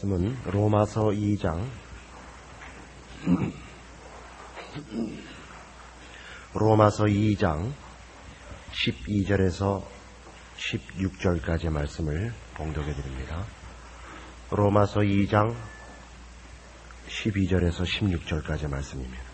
말씀은 로마서 2장 12절에서 16절까지의 말씀을 봉독해 드립니다. 로마서 2장 12절에서 16절까지의 말씀입니다.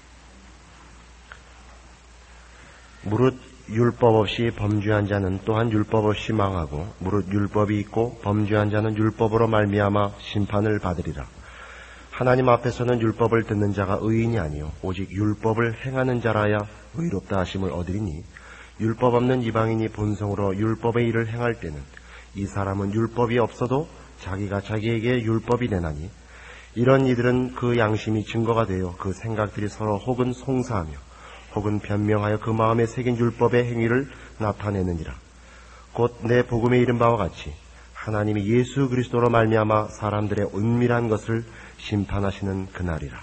무릇 율법 없이 범죄한 자는 또한 율법 없이 망하고, 무릇 율법이 있고 범죄한 자는 율법으로 말미암아 심판을 받으리라. 하나님 앞에서는 율법을 듣는 자가 의인이 아니요 오직 율법을 행하는 자라야 의롭다 하심을 얻으리니, 율법 없는 이방인이 본성으로 율법의 일을 행할 때는 이 사람은 율법이 없어도 자기가 자기에게 율법이 되나니, 이런 이들은 그 양심이 증거가 되어 그 생각들이 서로 혹은 송사하며 혹은 변명하여 그 마음에 새긴 율법의 행위를 나타내느니라. 곧 내 복음에 이른 바와 같이 하나님이 예수 그리스도로 말미암아 사람들의 은밀한 것을 심판하시는 그날이라.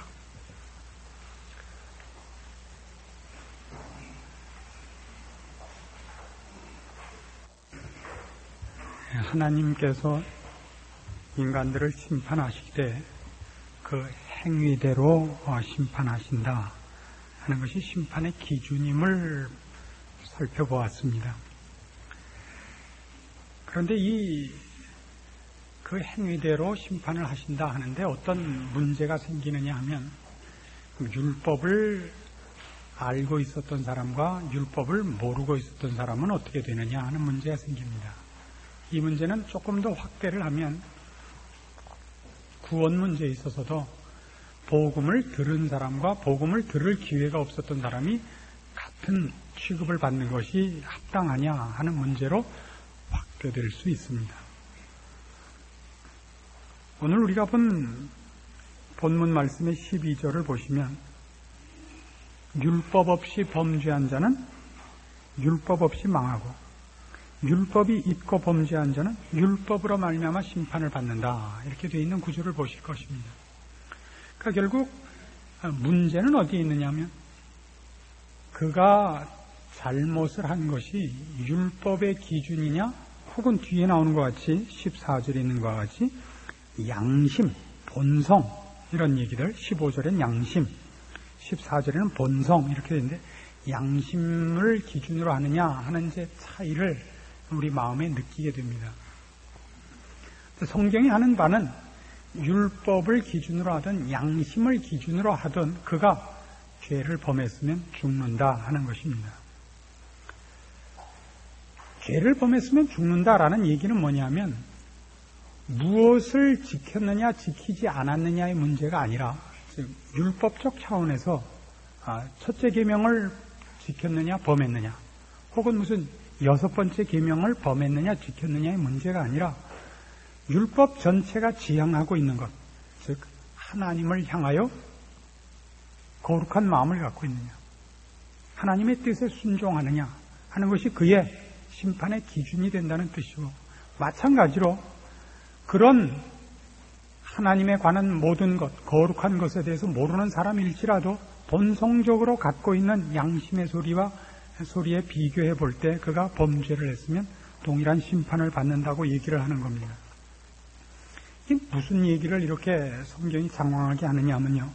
하나님께서 인간들을 심판하실 때 그 행위대로 심판하신다 하는 것이 심판의 기준임을 살펴보았습니다. 그런데 그 행위대로 심판을 하신다 하는데 어떤 문제가 생기느냐 하면, 율법을 알고 있었던 사람과 율법을 모르고 있었던 사람은 어떻게 되느냐 하는 문제가 생깁니다. 이 문제는 조금 더 확대를 하면 구원 문제에 있어서도 복음을 들은 사람과 복음을 들을 기회가 없었던 사람이 같은 취급을 받는 것이 합당하냐 하는 문제로 확대될 수 있습니다. 오늘 우리가 본 본문 말씀의 12절을 보시면, 율법 없이 범죄한 자는 율법 없이 망하고 율법이 있고 범죄한 자는 율법으로 말미암아 심판을 받는다, 이렇게 되어 있는 구조를 보실 것입니다. 그러니까 결국 문제는 어디에 있느냐 하면, 그가 잘못을 한 것이 율법의 기준이냐, 혹은 뒤에 나오는 것 같이 14절에 있는 것과 같이 양심, 본성, 이런 얘기들, 15절엔 양심, 14절에는 본성, 이렇게 되는데 양심을 기준으로 하느냐 하는 이제 차이를 우리 마음에 느끼게 됩니다. 성경이 하는 바는 율법을 기준으로 하든 양심을 기준으로 하든 그가 죄를 범했으면 죽는다 하는 것입니다. 죄를 범했으면 죽는다라는 얘기는 뭐냐면, 무엇을 지켰느냐 지키지 않았느냐의 문제가 아니라, 즉 율법적 차원에서 첫째 계명을 지켰느냐 범했느냐, 혹은 무슨 여섯 번째 계명을 범했느냐 지켰느냐의 문제가 아니라, 율법 전체가 지향하고 있는 것, 즉 하나님을 향하여 거룩한 마음을 갖고 있느냐, 하나님의 뜻에 순종하느냐 하는 것이 그의 심판의 기준이 된다는 뜻이고, 마찬가지로 그런 하나님에 관한 모든 것, 거룩한 것에 대해서 모르는 사람일지라도 본성적으로 갖고 있는 양심의 소리에 비교해 볼 때 그가 범죄를 했으면 동일한 심판을 받는다고 얘기를 하는 겁니다. 이게 무슨 얘기를 이렇게 성경이 장황하게 하느냐 하면요,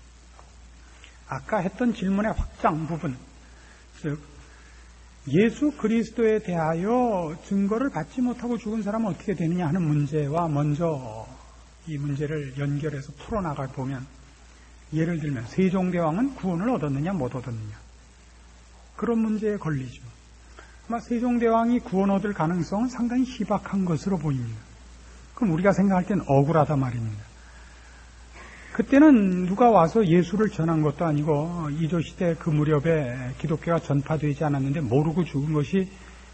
아까 했던 질문의 확장 부분, 즉 예수 그리스도에 대하여 증거를 받지 못하고 죽은 사람은 어떻게 되느냐 하는 문제와 먼저 이 문제를 연결해서 풀어나가 보면, 예를 들면 세종대왕은 구원을 얻었느냐 못 얻었느냐, 그런 문제에 걸리죠. 아마 세종대왕이 구원 얻을 가능성은 상당히 희박한 것으로 보입니다. 그럼 우리가 생각할 땐 억울하다 말입니다. 그때는 누가 와서 예수를 전한 것도 아니고 이조시대 그 무렵에 기독교가 전파되지 않았는데 모르고 죽은 것이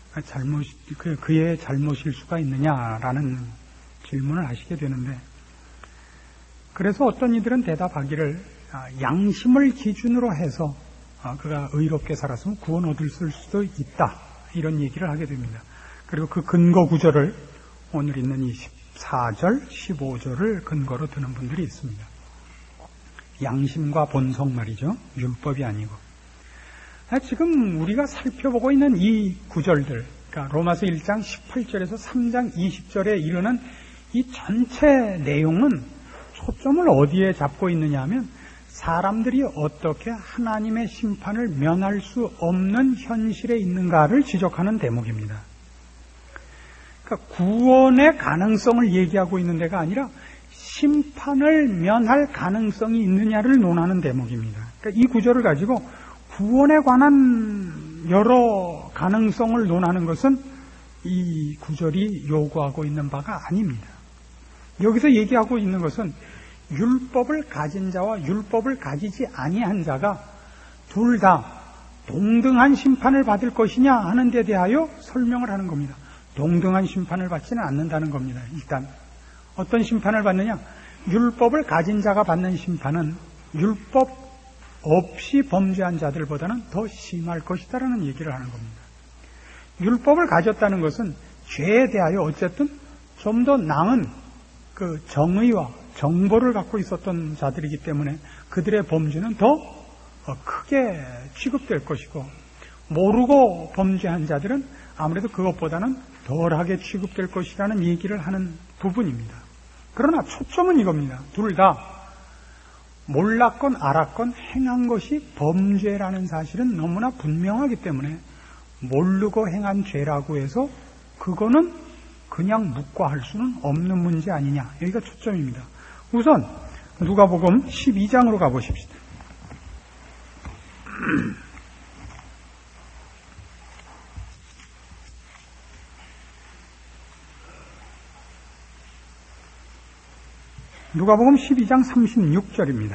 그의 잘못일 수가 있느냐라는 질문을 하시게 되는데, 그래서 어떤 이들은 대답하기를 양심을 기준으로 해서 그가 의롭게 살았으면 구원 얻을 수도 있다, 이런 얘기를 하게 됩니다. 그리고 그 근거 구절을 오늘 있는 이 14절, 15절을 근거로 드는 분들이 있습니다. 양심과 본성 말이죠. 율법이 아니고. 지금 우리가 살펴보고 있는 이 구절들, 그러니까 로마서 1장 18절에서 3장 20절에 이르는 이 전체 내용은 초점을 어디에 잡고 있느냐 하면 사람들이 어떻게 하나님의 심판을 면할 수 없는 현실에 있는가를 지적하는 대목입니다. 그러니까 구원의 가능성을 얘기하고 있는 데가 아니라 심판을 면할 가능성이 있느냐를 논하는 대목입니다. 그러니까 이 구절을 가지고 구원에 관한 여러 가능성을 논하는 것은 이 구절이 요구하고 있는 바가 아닙니다. 여기서 얘기하고 있는 것은 율법을 가진 자와 율법을 가지지 아니한 자가 둘 다 동등한 심판을 받을 것이냐 하는 데 대하여 설명을 하는 겁니다. 동등한 심판을 받지는 않는다는 겁니다. 일단 어떤 심판을 받느냐? 율법을 가진 자가 받는 심판은 율법 없이 범죄한 자들보다는 더 심할 것이다라는 얘기를 하는 겁니다. 율법을 가졌다는 것은 죄에 대하여 어쨌든 좀 더 나은 그 정의와 정보를 갖고 있었던 자들이기 때문에 그들의 범죄는 더 크게 취급될 것이고, 모르고 범죄한 자들은 아무래도 그것보다는 덜하게 취급될 것이라는 얘기를 하는 부분입니다. 그러나 초점은 이겁니다. 둘 다 몰랐건 알았건 행한 것이 범죄라는 사실은 너무나 분명하기 때문에 모르고 행한 죄라고 해서 그거는 그냥 묵과할 수는 없는 문제 아니냐. 여기가 초점입니다. 우선 누가복음 12장으로 가보십시다. 누가복음 12장 36절입니다.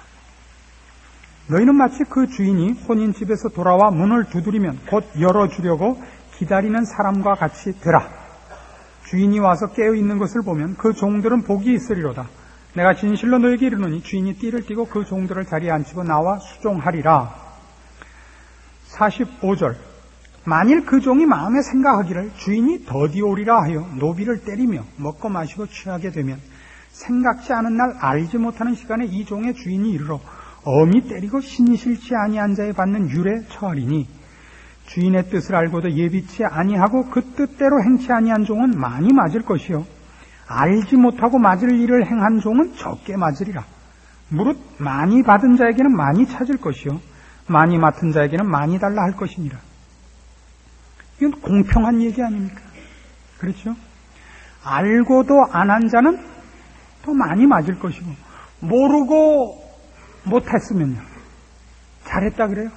너희는 마치 그 주인이 혼인집에서 돌아와 문을 두드리면 곧 열어주려고 기다리는 사람과 같이 되라. 주인이 와서 깨어있는 것을 보면 그 종들은 복이 있으리로다. 내가 진실로 너에게 이르노니 주인이 띠를 띠고 그 종들을 자리에 앉히고 나와 수종하리라. 45절. 만일 그 종이 마음에 생각하기를 주인이 더디 오리라 하여 노비를 때리며 먹고 마시고 취하게 되면 생각지 않은 날 알지 못하는 시간에 이 종의 주인이 이르러 엄히 때리고 신이 싫지 아니한 자에 받는 율에 처하리니 주인의 뜻을 알고도 예비치 아니하고 그 뜻대로 행치 아니한 종은 많이 맞을 것이요 알지 못하고 맞을 일을 행한 종은 적게 맞으리라. 무릇 많이 받은 자에게는 많이 찾을 것이요 많이 맡은 자에게는 많이 달라 할 것이니라. 이건 공평한 얘기 아닙니까? 그렇죠? 알고도 안 한 자는 더 많이 맞을 것이고, 모르고 못했으면요 잘했다 그래요?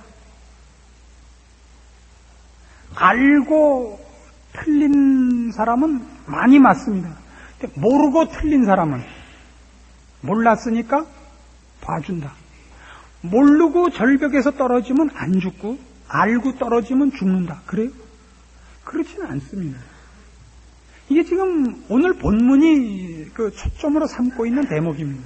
알고 틀린 사람은 많이 맞습니다. 근데 모르고 틀린 사람은 몰랐으니까 봐준다. 모르고 절벽에서 떨어지면 안 죽고 알고 떨어지면 죽는다. 그래요? 그렇지는 않습니다. 이게 지금 오늘 본문이 그 초점으로 삼고 있는 대목입니다.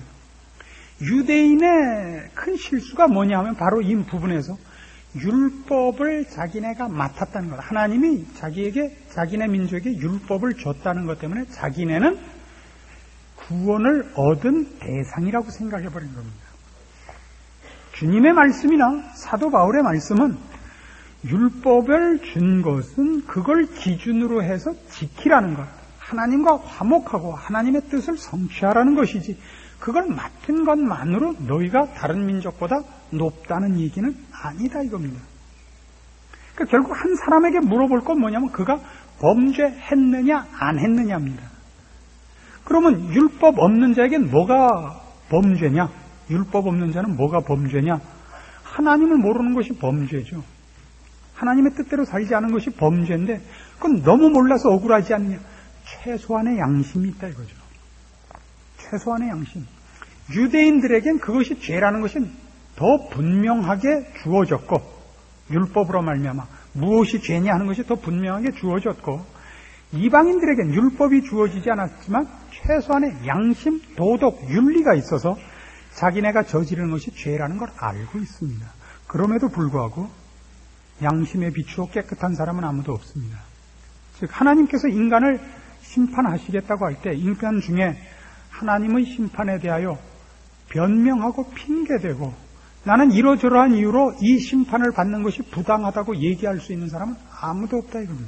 유대인의 큰 실수가 뭐냐 하면 바로 이 부분에서 율법을 자기네가 맡았다는 것. 하나님이 자기네 민족에게 율법을 줬다는 것 때문에 자기네는 구원을 얻은 대상이라고 생각해버린 겁니다. 주님의 말씀이나 사도 바울의 말씀은 율법을 준 것은 그걸 기준으로 해서 지키라는 것, 하나님과 화목하고 하나님의 뜻을 성취하라는 것이지, 그걸 맡은 것만으로 너희가 다른 민족보다 높다는 얘기는 아니다 이겁니다. 그러니까 결국 한 사람에게 물어볼 건 뭐냐면 그가 범죄했느냐 안 했느냐입니다. 그러면 율법 없는 자에겐 뭐가 범죄냐? 율법 없는 자는 뭐가 범죄냐? 하나님을 모르는 것이 범죄죠. 하나님의 뜻대로 살지 않은 것이 범죄인데 그건 너무 몰라서 억울하지 않느냐? 최소한의 양심이 있다 이거죠. 최소한의 양심. 유대인들에겐 그것이 죄라는 것이 더 분명하게 주어졌고, 율법으로 말미암아 무엇이 죄냐 하는 것이 더 분명하게 주어졌고, 이방인들에겐 율법이 주어지지 않았지만 최소한의 양심, 도덕, 윤리가 있어서 자기네가 저지르는 것이 죄라는 걸 알고 있습니다. 그럼에도 불구하고 양심에 비추어 깨끗한 사람은 아무도 없습니다. 즉 하나님께서 인간을 심판하시겠다고 할 때 인간 중에 하나님의 심판에 대하여 변명하고 핑계대고 나는 이러저러한 이유로 이 심판을 받는 것이 부당하다고 얘기할 수 있는 사람은 아무도 없다 이겁니다.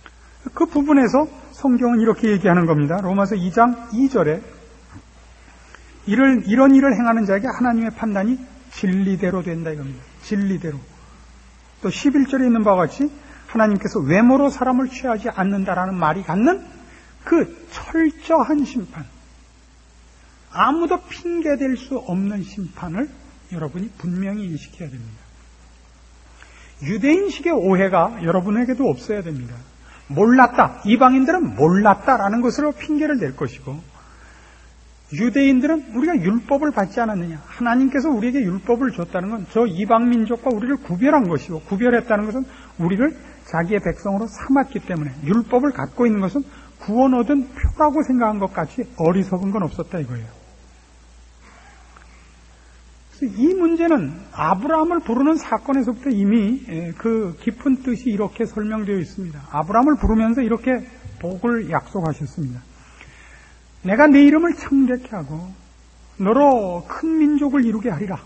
그 부분에서 성경은 이렇게 얘기하는 겁니다. 로마서 2장 2절에 이런 일을 행하는 자에게 하나님의 판단이 진리대로 된다 이겁니다. 진리대로. 또 11절에 있는 바와 같이 하나님께서 외모로 사람을 취하지 않는다라는 말이 갖는 그 철저한 심판, 아무도 핑계댈 수 없는 심판을 여러분이 분명히 인식해야 됩니다. 유대인식의 오해가 여러분에게도 없어야 됩니다. 몰랐다, 이방인들은 몰랐다라는 것으로 핑계를 댈 것이고, 유대인들은 우리가 율법을 받지 않았느냐, 하나님께서 우리에게 율법을 줬다는 건 저 이방민족과 우리를 구별한 것이고, 구별했다는 것은 우리를 자기의 백성으로 삼았기 때문에 율법을 갖고 있는 것은 구원 얻은 표라고 생각한 것 같이 어리석은 건 없었다 이거예요. 그래서 이 문제는 아브라함을 부르는 사건에서부터 이미 그 깊은 뜻이 이렇게 설명되어 있습니다. 아브라함을 부르면서 이렇게 복을 약속하셨습니다. 내가 네 이름을 창대케 하고 너로 큰 민족을 이루게 하리라.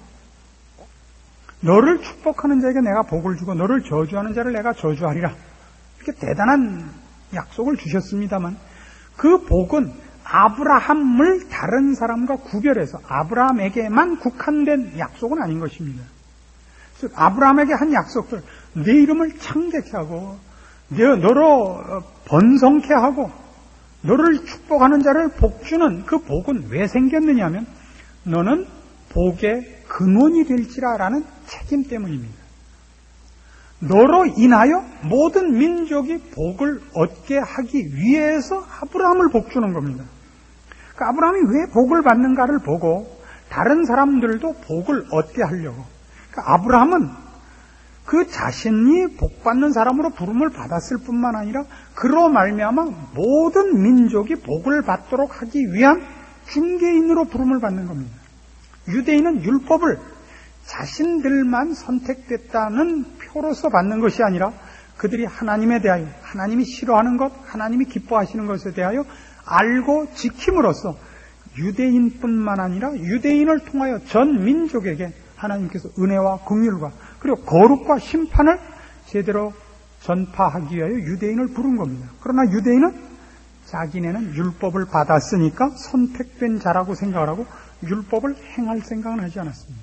너를 축복하는 자에게 내가 복을 주고 너를 저주하는 자를 내가 저주하리라. 이렇게 대단한 약속을 주셨습니다만 그 복은 아브라함을 다른 사람과 구별해서 아브라함에게만 국한된 약속은 아닌 것입니다. 그래서 아브라함에게 한 약속들, 네 이름을 창대케 하고 너로 번성케 하고 너를 축복하는 자를 복주는 그 복은 왜 생겼느냐 하면 너는 복의 근원이 될지라라는 책임 때문입니다. 너로 인하여 모든 민족이 복을 얻게 하기 위해서 아브라함을 복주는 겁니다. 그 아브라함이 왜 복을 받는가를 보고 다른 사람들도 복을 얻게 하려고. 그 아브라함은 그 자신이 복받는 사람으로 부름을 받았을 뿐만 아니라 그로 말미암아 모든 민족이 복을 받도록 하기 위한 중개인으로 부름을 받는 겁니다. 유대인은 율법을 자신들만 선택됐다는 표로서 받는 것이 아니라 그들이 하나님에 대하여, 하나님이 싫어하는 것, 하나님이 기뻐하시는 것에 대하여 알고 지킴으로써 유대인뿐만 아니라 유대인을 통하여 전 민족에게 하나님께서 은혜와 긍휼과 그리고 거룩과 심판을 제대로 전파하기 위하여 유대인을 부른 겁니다. 그러나 유대인은 자기네는 율법을 받았으니까 선택된 자라고 생각을 하고 율법을 행할 생각은 하지 않았습니다.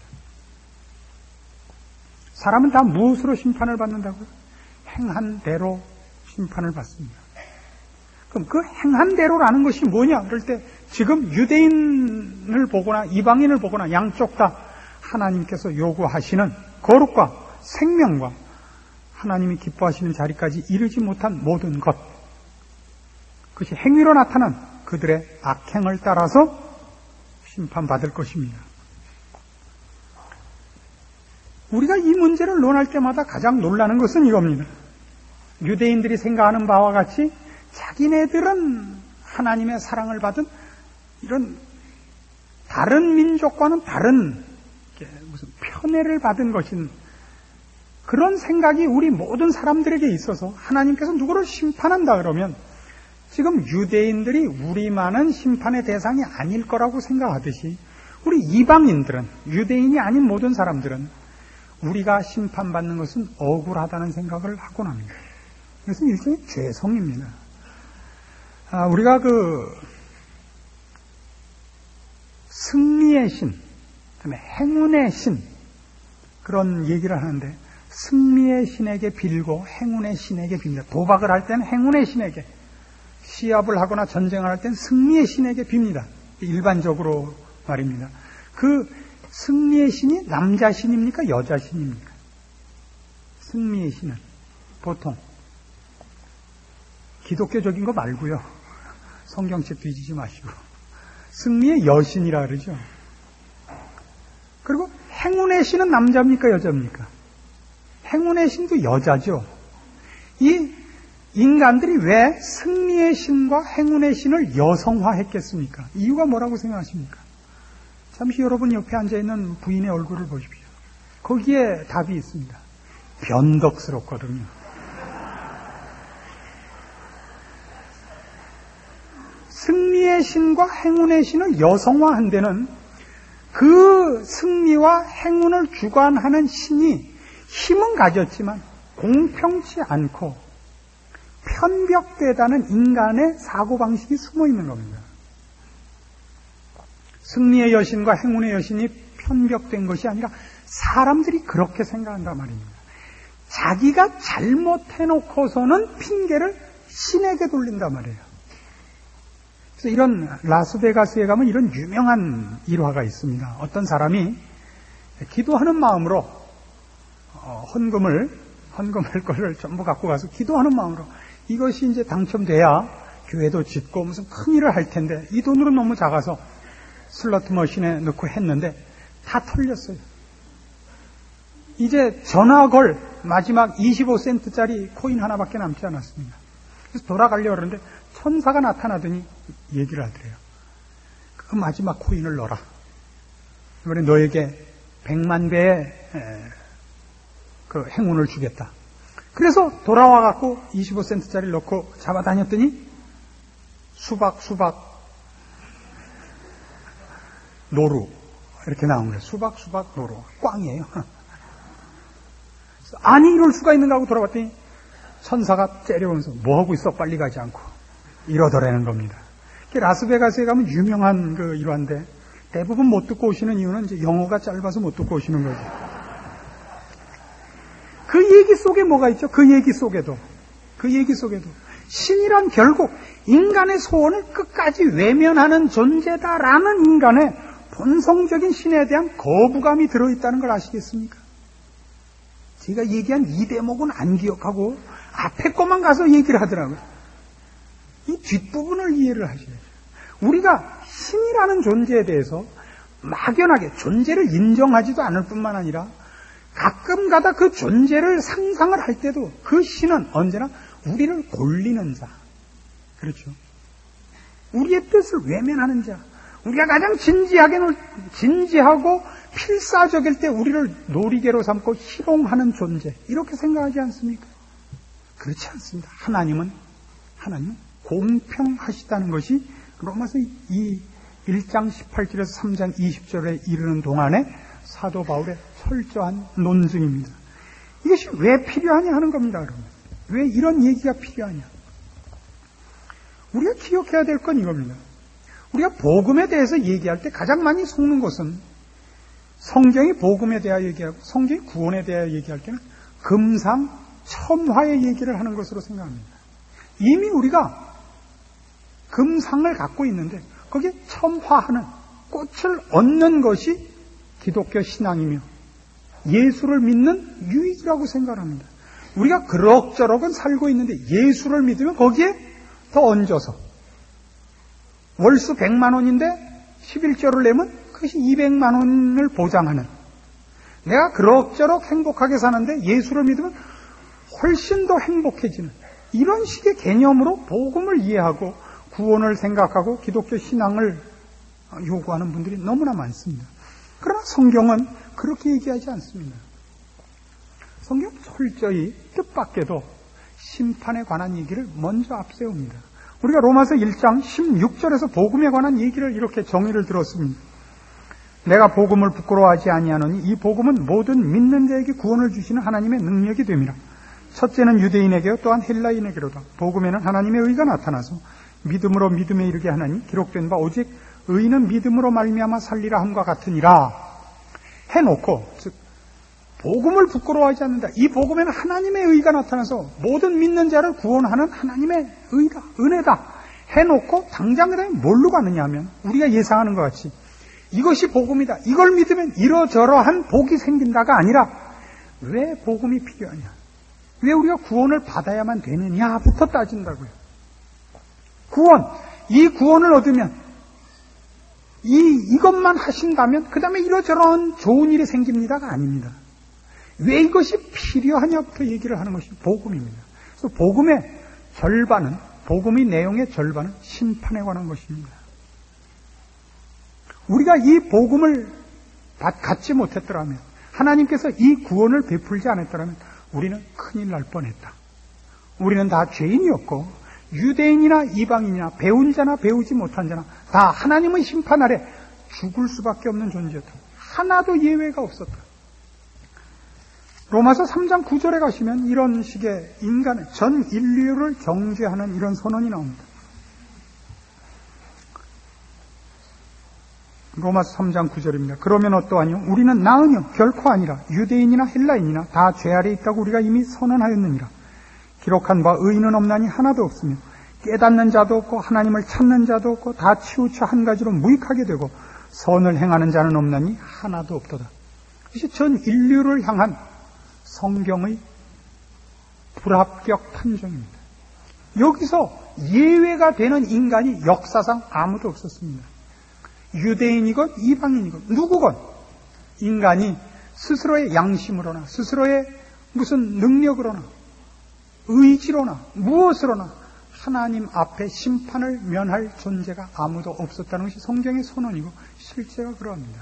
사람은 다 무엇으로 심판을 받는다고요? 행한 대로 심판을 받습니다. 그럼 그 행한 대로라는 것이 뭐냐? 그럴 때 지금 유대인을 보거나 이방인을 보거나 양쪽 다 하나님께서 요구하시는 거룩과 생명과 하나님이 기뻐하시는 자리까지 이르지 못한 모든 것, 그것이 행위로 나타난 그들의 악행을 따라서 심판받을 것입니다. 우리가 이 문제를 논할 때마다 가장 놀라는 것은 이겁니다. 유대인들이 생각하는 바와 같이 자기네들은 하나님의 사랑을 받은 이런 다른 민족과는 다른 무슨 편애를 받은 것인 그런 생각이 우리 모든 사람들에게 있어서 하나님께서 누구를 심판한다 그러면 지금 유대인들이 우리만은 심판의 대상이 아닐 거라고 생각하듯이 우리 이방인들은, 유대인이 아닌 모든 사람들은 우리가 심판받는 것은 억울하다는 생각을 하곤 합니다. 이것은 일종의 죄성입니다. 우리가 승리의 신, 그다음에 행운의 신 그런 얘기를 하는데 승리의 신에게 빌고 행운의 신에게 빕니다. 도박을 할 때는 행운의 신에게, 시합을 하거나 전쟁을 할 때는 승리의 신에게 빕니다. 일반적으로 말입니다. 그 승리의 신이 남자 신입니까? 여자 신입니까? 승리의 신은 보통 기독교적인 거 말고요. 성경책 뒤지지 마시고 승리의 여신이라 그러죠. 그리고 행운의 신은 남자입니까? 여자입니까? 행운의 신도 여자죠. 이 인간들이 왜 승리의 신과 행운의 신을 여성화했겠습니까? 이유가 뭐라고 생각하십니까? 잠시 여러분 옆에 앉아있는 부인의 얼굴을 보십시오. 거기에 답이 있습니다. 변덕스럽거든요. 승리의 신과 행운의 신을 여성화한 데는 그 승리와 행운을 주관하는 신이 힘은 가졌지만 공평치 않고 편벽되다는 인간의 사고방식이 숨어 있는 겁니다. 승리의 여신과 행운의 여신이 편벽된 것이 아니라 사람들이 그렇게 생각한단 말입니다. 자기가 잘못해놓고서는 핑계를 신에게 돌린단 말이에요. 그래서 이런 라스베가스에 가면 이런 유명한 일화가 있습니다. 어떤 사람이 기도하는 마음으로 헌금을 거를 전부 갖고 가서 기도하는 마음으로 이것이 이제 당첨돼야 교회도 짓고 무슨 큰 일을 할 텐데 이 돈으로 너무 작아서 슬로트 머신에 넣고 했는데 다 털렸어요. 이제 전화 걸 마지막 25센트짜리 코인 하나밖에 남지 않았습니다. 그래서 돌아가려고 그러는데 천사가 나타나더니 얘기를 하더래요. 그 마지막 코인을 넣어라. 이번에 너에게 100만 배의 그 행운을 주겠다. 그래서 돌아와 갖고 25센트짜리를 넣고 잡아다녔더니 수박 노루 이렇게 나온 거예요. 수박 노루 꽝이에요. 아니 이럴 수가 있는가 하고 돌아봤더니 천사가 째려보면서 뭐하고 있어 빨리 가지 않고 이러더라는 겁니다. 라스베가스에 가면 유명한 그 일화인데 대부분 못 듣고 오시는 이유는 이제 영어가 짧아서 못 듣고 오시는 거죠. 그 얘기 속에 뭐가 있죠? 그 얘기 속에도 신이란 결국 인간의 소원을 끝까지 외면하는 존재다라는 인간의 본성적인 신에 대한 거부감이 들어있다는 걸 아시겠습니까? 제가 얘기한 이 대목은 안 기억하고 앞에 것만 가서 얘기를 하더라고요. 이 뒷부분을 이해를 하셔야죠. 우리가 신이라는 존재에 대해서 막연하게 존재를 인정하지도 않을 뿐만 아니라 가끔 가다 그 존재를 상상을 할 때도 그 신은 언제나 우리를 골리는 자. 그렇죠. 우리의 뜻을 외면하는 자. 우리가 가장 진지하고 필사적일 때 우리를 놀이개로 삼고 희롱하는 존재. 이렇게 생각하지 않습니까? 그렇지 않습니다. 하나님은 공평하시다는 것이 로마서 1장 18절에서 3장 20절에 이르는 동안에 사도 바울의 철저한 논증입니다. 이것이 왜 필요하냐 하는 겁니다. 그러면. 왜 이런 얘기가 필요하냐? 우리가 기억해야 될 건 이겁니다. 우리가 복음에 대해서 얘기할 때 가장 많이 속는 것은 성경이 복음에 대하여 얘기하고 성경이 구원에 대하여 얘기할 때는 금상, 첨화의 얘기를 하는 것으로 생각합니다. 이미 우리가 금상을 갖고 있는데 거기에 첨화하는 꽃을 얻는 것이 기독교 신앙이며 예수를 믿는 유익이라고 생각합니다. 우리가 그럭저럭은 살고 있는데 예수를 믿으면 거기에 더 얹어서 월수 100만 원인데 11조를 내면 그것이 200만 원을 보장하는, 내가 그럭저럭 행복하게 사는데 예수를 믿으면 훨씬 더 행복해지는 이런 식의 개념으로 복음을 이해하고 구원을 생각하고 기독교 신앙을 요구하는 분들이 너무나 많습니다. 그러나 성경은 그렇게 얘기하지 않습니다. 성경은 철저히 뜻밖에도 심판에 관한 얘기를 먼저 앞세웁니다. 우리가 로마서 1장 16절에서 복음에 관한 얘기를 이렇게 정의를 들었습니다. 내가 복음을 부끄러워하지 아니하노니 이 복음은 모든 믿는 자에게 구원을 주시는 하나님의 능력이 됨이라. 첫째는 유대인에게요 또한 헬라인에게로다. 복음에는 하나님의 의가 나타나서 믿음으로 믿음에 이르게 하나니 기록된 바 오직 의인은 믿음으로 말미암아 살리라 함과 같으니라 해놓고, 즉 복음을 부끄러워하지 않는다. 이 복음에는 하나님의 의가 나타나서 모든 믿는 자를 구원하는 하나님의 의다, 은혜다 해놓고 당장 그 다음에 뭘로 가느냐 하면 우리가 예상하는 것 같이 이것이 복음이다, 이걸 믿으면 이러저러한 복이 생긴다가 아니라 왜 복음이 필요하냐, 왜 우리가 구원을 받아야만 되느냐부터 따진다고요. 구원, 이 구원을 얻으면 이것만 하신다면 그 다음에 이러저러한 좋은 일이 생깁니다가 아닙니다. 왜 이것이 필요하냐부터 얘기를 하는 것이 복음입니다. 그래서 복음의 절반은, 복음의 내용의 절반은 심판에 관한 것입니다. 우리가 이 복음을 갖지 못했더라면, 하나님께서 이 구원을 베풀지 않았더라면 우리는 큰일 날 뻔했다. 우리는 다 죄인이었고 유대인이나 이방인이나 배운 자나 배우지 못한 자나 다 하나님의 심판 아래 죽을 수밖에 없는 존재였다. 하나도 예외가 없었다. 로마서 3장 9절에 가시면 이런 식의 인간의 전 인류를 정죄하는 이런 선언이 나옵니다. 로마서 3장 9절입니다. 그러면 어떠하뇨? 우리는 나으뇨? 결코 아니라 유대인이나 헬라인이나 다 죄 아래 있다고 우리가 이미 선언하였느니라. 기록한 바 의인은 없나니 하나도 없으며 깨닫는 자도 없고 하나님을 찾는 자도 없고 다 치우쳐 한 가지로 무익하게 되고 선을 행하는 자는 없나니 하나도 없도다. 이것이 전 인류를 향한 성경의 불합격 판정입니다. 여기서 예외가 되는 인간이 역사상 아무도 없었습니다. 유대인이건 이방인이건 누구건 인간이 스스로의 양심으로나 스스로의 무슨 능력으로나 의지로나 무엇으로나 하나님 앞에 심판을 면할 존재가 아무도 없었다는 것이 성경의 선언이고 실제가 그러합니다.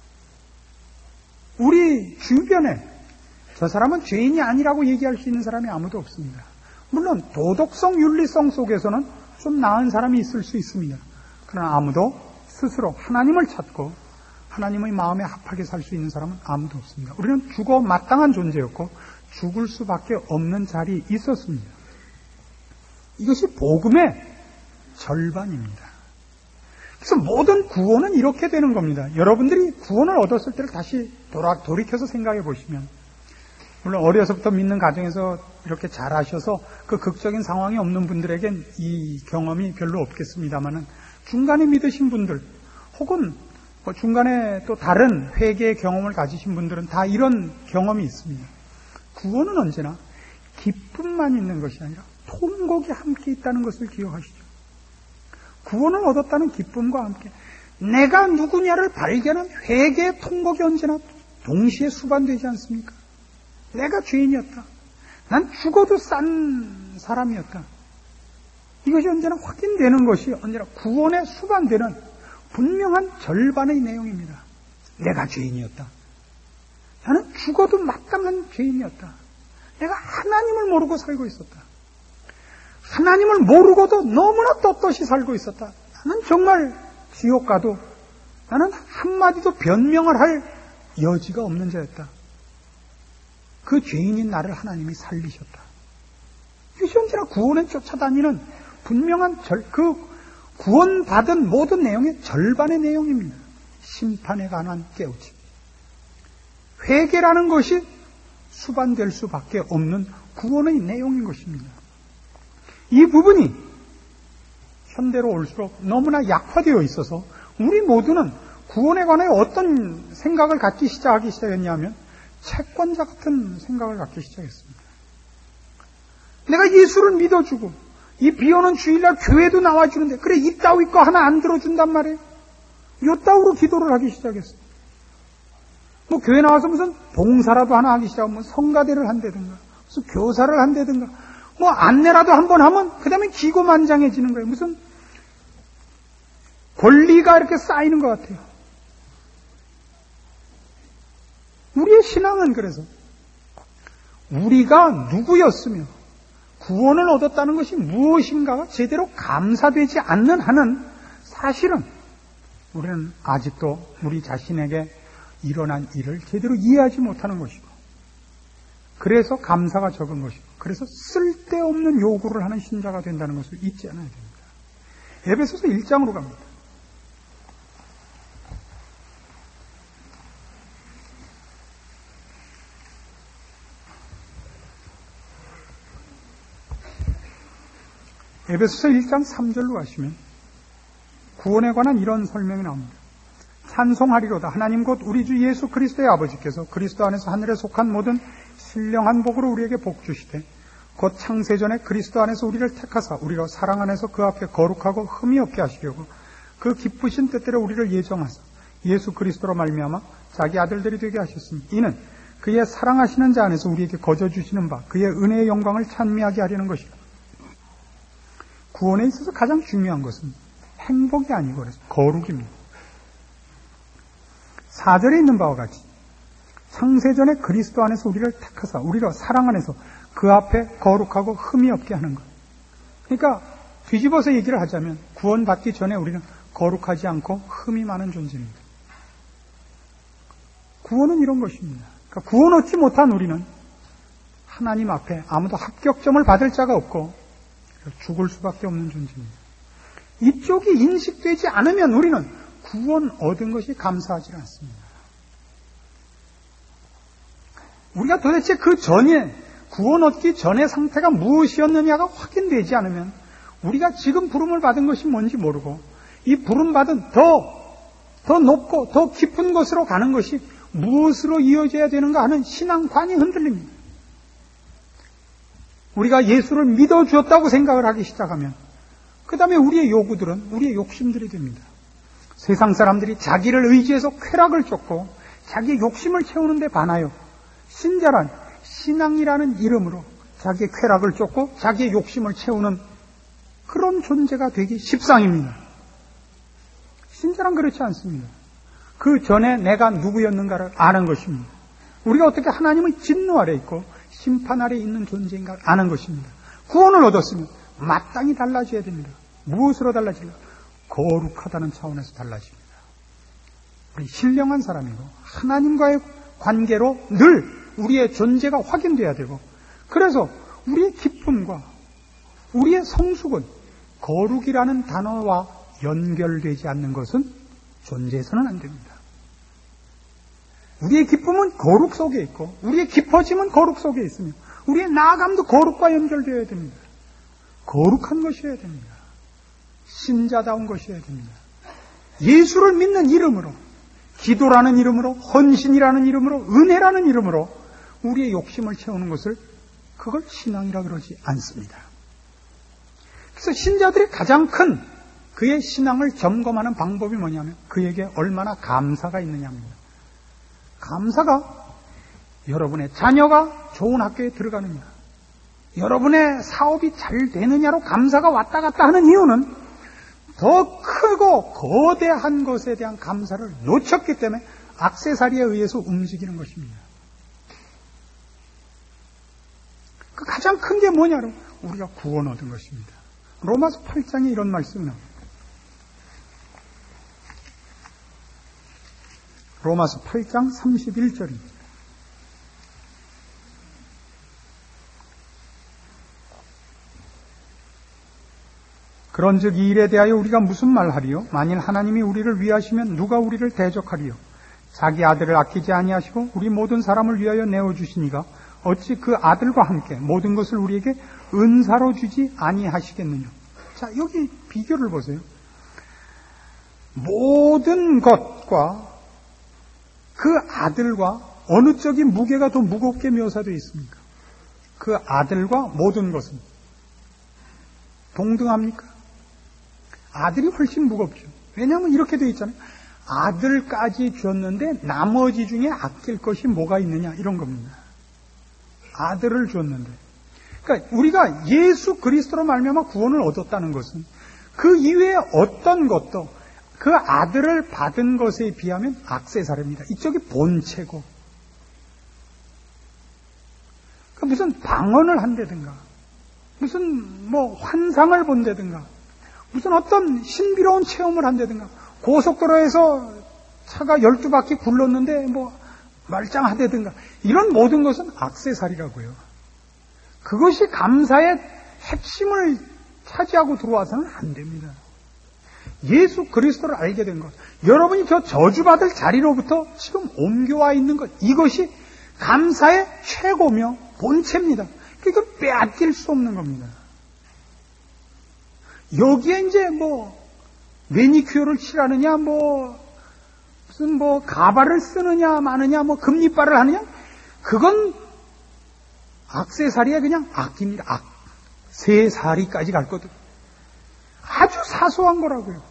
우리 주변에 저 사람은 죄인이 아니라고 얘기할 수 있는 사람이 아무도 없습니다. 물론 도덕성, 윤리성 속에서는 좀 나은 사람이 있을 수 있습니다. 그러나 아무도 스스로 하나님을 찾고 하나님의 마음에 합하게 살 수 있는 사람은 아무도 없습니다. 우리는 죽어 마땅한 존재였고 죽을 수밖에 없는 자리에 있었습니다. 이것이 복음의 절반입니다. 그래서 모든 구원은 이렇게 되는 겁니다. 여러분들이 구원을 얻었을 때를 다시 돌이켜서 생각해 보시면, 물론 어려서부터 믿는 가정에서 이렇게 잘하셔서 그 극적인 상황이 없는 분들에겐 이 경험이 별로 없겠습니다만은 중간에 믿으신 분들 혹은 중간에 또 다른 회개의 경험을 가지신 분들은 다 이런 경험이 있습니다. 구원은 언제나 기쁨만 있는 것이 아니라 통곡이 함께 있다는 것을 기억하시죠. 구원을 얻었다는 기쁨과 함께 내가 누구냐를 발견한 회개의 통곡이 언제나 동시에 수반되지 않습니까? 내가 죄인이었다. 난 죽어도 싼 사람이었다. 이것이 언제나 확인되는 것이 언제나 구원에 수반되는 분명한 절반의 내용입니다. 내가 죄인이었다. 나는 죽어도 마땅한 죄인이었다. 내가 하나님을 모르고 살고 있었다. 하나님을 모르고도 너무나 떳떳이 살고 있었다. 나는 정말 지옥 가도 나는 한마디도 변명을 할 여지가 없는 자였다. 그 죄인인 나를 하나님이 살리셨다. 이것이 언제나 구원에 쫓아다니는 분명한 그 구원받은 모든 내용의 절반의 내용입니다. 심판에 관한 깨우침. 회개라는 것이 수반될 수밖에 없는 구원의 내용인 것입니다. 이 부분이 현대로 올수록 너무나 약화되어 있어서 우리 모두는 구원에 관해 어떤 생각을 갖기 시작하기 시작했냐면 채권자 같은 생각을 갖기 시작했습니다. 내가 예수를 믿어주고 이 비오는 주일날 교회도 나와주는데 그래 이따위 거 하나 안 들어준단 말이에요. 요따위로 기도를 하기 시작했어요. 뭐 교회 나와서 무슨 봉사라도 하나 하기 시작하면 성가대를 한다든가 무슨 교사를 한다든가 뭐 안내라도 한번 하면 그 다음에 기고만장해지는 거예요. 무슨 권리가 이렇게 쌓이는 것 같아요. 우리의 신앙은 그래서 우리가 누구였으며 구원을 얻었다는 것이 무엇인가가 제대로 감사되지 않는 한은 사실은 우리는 아직도 우리 자신에게 일어난 일을 제대로 이해하지 못하는 것이고 그래서 감사가 적은 것이고 그래서 쓸데없는 요구를 하는 신자가 된다는 것을 잊지 않아야 됩니다. 에베소서 1장으로 갑니다. 에베소서 1장 3절로 가시면 구원에 관한 이런 설명이 나옵니다. 찬송하리로다. 하나님 곧 우리 주 예수 그리스도의 아버지께서 그리스도 안에서 하늘에 속한 모든 신령한 복으로 우리에게 복 주시되 곧 창세전에 그리스도 안에서 우리를 택하사 우리로 사랑 안에서 그 앞에 거룩하고 흠이 없게 하시려고 그 기쁘신 뜻대로 우리를 예정하사 예수 그리스도로 말미암아 자기 아들들이 되게 하셨으니 이는 그의 사랑하시는 자 안에서 우리에게 거저 주시는 바 그의 은혜의 영광을 찬미하게 하려는 것이다. 구원에 있어서 가장 중요한 것은 행복이 아니고 그래서 거룩입니다. 4절에 있는 바와 같이 창세전에 그리스도 안에서 우리를 택하사 우리로 사랑 안에서 그 앞에 거룩하고 흠이 없게 하는 것. 그러니까 뒤집어서 얘기를 하자면 구원받기 전에 우리는 거룩하지 않고 흠이 많은 존재입니다. 구원은 이런 것입니다. 그러니까 구원 얻지 못한 우리는 하나님 앞에 아무도 합격점을 받을 자가 없고 죽을 수밖에 없는 존재입니다. 이쪽이 인식되지 않으면 우리는 구원 얻은 것이 감사하지 않습니다. 우리가 도대체 그 전에, 구원 얻기 전의 상태가 무엇이었느냐가 확인되지 않으면 우리가 지금 부름을 받은 것이 뭔지 모르고 이 부름받은 더 높고 더 깊은 곳으로 가는 것이 무엇으로 이어져야 되는가 하는 신앙관이 흔들립니다. 우리가 예수를 믿어주었다고 생각을 하기 시작하면 그 다음에 우리의 요구들은 우리의 욕심들이 됩니다. 세상 사람들이 자기를 의지해서 쾌락을 쫓고 자기의 욕심을 채우는 데 반하여 신자란 신앙이라는 이름으로 자기의 쾌락을 쫓고 자기의 욕심을 채우는 그런 존재가 되기 십상입니다. 신자란 그렇지 않습니다. 그 전에 내가 누구였는가를 아는 것입니다. 우리가 어떻게 하나님의 진노 아래 있고 심판 아래 있는 존재인가 아는 것입니다. 구원을 얻었으면 마땅히 달라져야 됩니다. 무엇으로 달라질까? 거룩하다는 차원에서 달라집니다. 우리 신령한 사람이고 하나님과의 관계로 늘 우리의 존재가 확인돼야 되고, 그래서 우리의 기쁨과 우리의 성숙은 거룩이라는 단어와 연결되지 않는 것은 존재해서는 안 됩니다. 우리의 기쁨은 거룩 속에 있고 우리의 깊어짐은 거룩 속에 있으며 우리의 나아감도 거룩과 연결되어야 됩니다. 거룩한 것이어야 됩니다. 신자다운 것이어야 됩니다. 예수를 믿는 이름으로, 기도라는 이름으로, 헌신이라는 이름으로, 은혜라는 이름으로 우리의 욕심을 채우는 것을, 그걸 신앙이라 그러지 않습니다. 그래서 신자들의 가장 큰 그의 신앙을 점검하는 방법이 뭐냐면 그에게 얼마나 감사가 있느냐입니다. 감사가 여러분의 자녀가 좋은 학교에 들어가느냐, 여러분의 사업이 잘 되느냐로 감사가 왔다 갔다 하는 이유는 더 크고 거대한 것에 대한 감사를 놓쳤기 때문에 액세서리에 의해서 움직이는 것입니다. 그 가장 큰 게 뭐냐로 우리가 구원 얻은 것입니다. 로마서 8장에 이런 말씀이 나옵니다. 로마서 8장 31절입니다. 그런즉 이 일에 대하여 우리가 무슨 말하리요? 만일 하나님이 우리를 위하시면 누가 우리를 대적하리요? 자기 아들을 아끼지 아니하시고 우리 모든 사람을 위하여 내어주시니가 어찌 그 아들과 함께 모든 것을 우리에게 은사로 주지 아니하시겠느냐? 자, 여기 비교를 보세요. 모든 것과 그 아들과 어느 쪽이 무게가 더 무겁게 묘사되어 있습니까? 그 아들과 모든 것은 동등합니까? 아들이 훨씬 무겁죠. 왜냐하면 이렇게 되어 있잖아요. 아들까지 줬는데 나머지 중에 아낄 것이 뭐가 있느냐, 이런 겁니다. 아들을 줬는데, 그러니까 우리가 예수 그리스도로 말미암아 구원을 얻었다는 것은 그 이외에 어떤 것도 그 아들을 받은 것에 비하면 액세서리입니다. 이쪽이 본체고, 그러니까 무슨 방언을 한다든가, 무슨 뭐 환상을 본다든가, 무슨 어떤 신비로운 체험을 한다든가, 고속도로에서 차가 12바퀴 굴렀는데 뭐 말짱하다든가, 이런 모든 것은 액세서리라고요. 그것이 감사의 핵심을 차지하고 들어와서는 안 됩니다. 예수 그리스도를 알게 된 것, 여러분이 저 저주받을 자리로부터 지금 옮겨와 있는 것, 이것이 감사의 최고며 본체입니다. 그러니까 빼앗길 수 없는 겁니다. 여기에 이제 뭐 매니큐어를 칠하느냐, 뭐 무슨 뭐 가발을 쓰느냐 마느냐, 뭐 금리빨을 하느냐, 그건 액세서리에 그냥 악입니다. 세 사리까지 갈 거든. 아주 사소한 거라고요.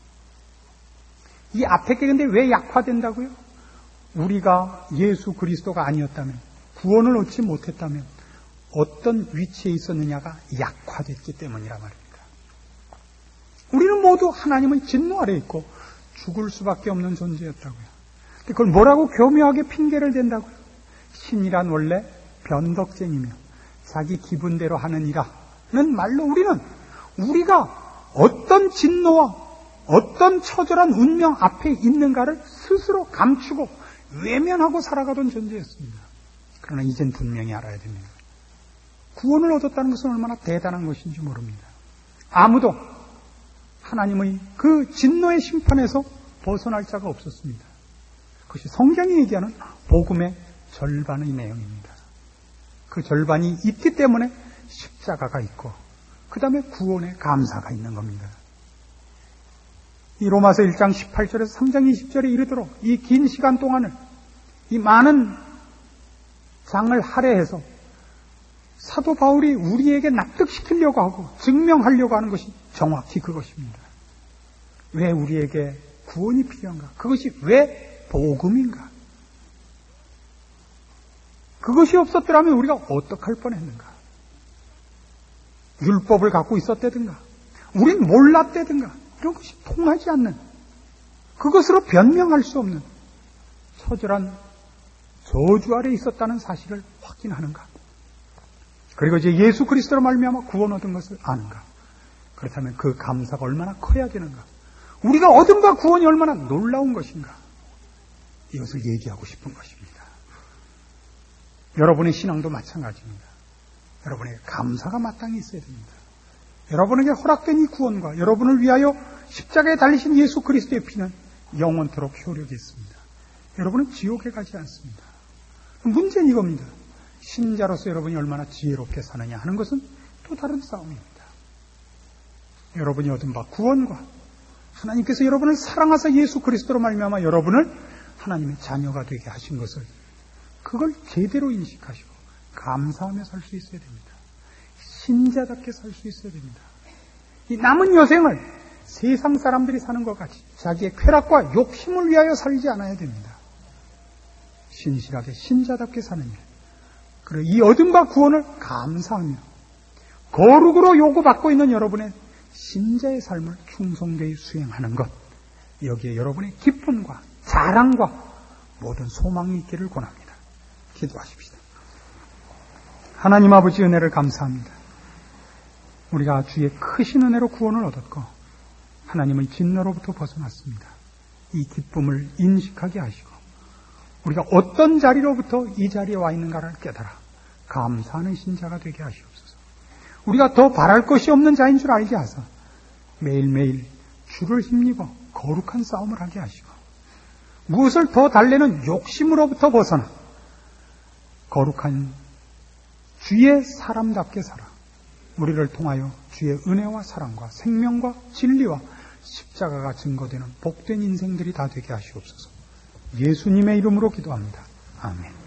이 앞에 게 근데 왜 약화된다고요? 우리가 예수 그리스도가 아니었다면, 구원을 얻지 못했다면 어떤 위치에 있었느냐가 약화됐기 때문이라 말입니다. 우리는 모두 하나님의 진노 아래 있고 죽을 수밖에 없는 존재였다고요. 그걸 뭐라고 교묘하게 핑계를 댄다고요? 신이란 원래 변덕쟁이며 자기 기분대로 하는 이라는 말로 우리는 우리가 어떤 진노와 어떤 처절한 운명 앞에 있는가를 스스로 감추고 외면하고 살아가던 존재였습니다. 그러나 이젠 분명히 알아야 됩니다. 구원을 얻었다는 것은 얼마나 대단한 것인지 모릅니다. 아무도 하나님의 그 진노의 심판에서 벗어날 자가 없었습니다. 그것이 성경이 얘기하는 복음의 절반의 내용입니다. 그 절반이 있기 때문에 십자가가 있고 그 다음에 구원의 감사가 있는 겁니다. 이 로마서 1장 18절에서 3장 20절에 이르도록 이 긴 시간 동안을 이 많은 장을 할애해서 사도 바울이 우리에게 납득시키려고 하고 증명하려고 하는 것이 정확히 그것입니다. 왜 우리에게 구원이 필요한가? 그것이 왜 복음인가? 그것이 없었더라면 우리가 어떡할 뻔했는가? 율법을 갖고 있었다든가 우린 몰랐다든가 이런 것이 통하지 않는, 그것으로 변명할 수 없는 처절한 저주 아래 있었다는 사실을 확인하는가? 그리고 이제 예수 그리스도로 말미암아 구원 얻은 것을 아는가? 그렇다면 그 감사가 얼마나 커야 되는가? 우리가 얻은 바 구원이 얼마나 놀라운 것인가? 이것을 얘기하고 싶은 것입니다. 여러분의 신앙도 마찬가지입니다. 여러분에게 감사가 마땅히 있어야 됩니다. 여러분에게 허락된 이 구원과 여러분을 위하여 십자가에 달리신 예수 그리스도의 피는 영원토록 효력이 있습니다. 여러분은 지옥에 가지 않습니다. 문제는 이겁니다. 신자로서 여러분이 얼마나 지혜롭게 사느냐 하는 것은 또 다른 싸움입니다. 여러분이 얻은 바 구원과 하나님께서 여러분을 사랑하사 예수 그리스도로 말미암아 여러분을 하나님의 자녀가 되게 하신 것을, 그걸 제대로 인식하시고 감사하며 살 수 있어야 됩니다. 신자답게 살 수 있어야 됩니다. 이 남은 여생을 세상 사람들이 사는 것 같이 자기의 쾌락과 욕심을 위하여 살지 않아야 됩니다. 신실하게 신자답게 사는 일, 그리고 이 얻은 바 구원을 감사하며 거룩으로 요구받고 있는 여러분의 신자의 삶을 충성되이 수행하는 것, 여기에 여러분의 기쁨과 자랑과 모든 소망이 있기를 권합니다. 기도하십시다. 하나님 아버지, 은혜를 감사합니다. 우리가 주의 크신 은혜로 구원을 얻었고 하나님의 진노로부터 벗어났습니다. 이 기쁨을 인식하게 하시고 우리가 어떤 자리로부터 이 자리에 와 있는가를 깨달아 감사하는 신자가 되게 하시옵소서. 우리가 더 바랄 것이 없는 자인 줄 알게 하사 매일매일 주를 힘입어 거룩한 싸움을 하게 하시고 무엇을 더 달래는 욕심으로부터 벗어나 거룩한 주의 사람답게 살아 우리를 통하여 주의 은혜와 사랑과 생명과 진리와 십자가가 증거되는 복된 인생들이 다 되게 하시옵소서. 예수님의 이름으로 기도합니다. 아멘.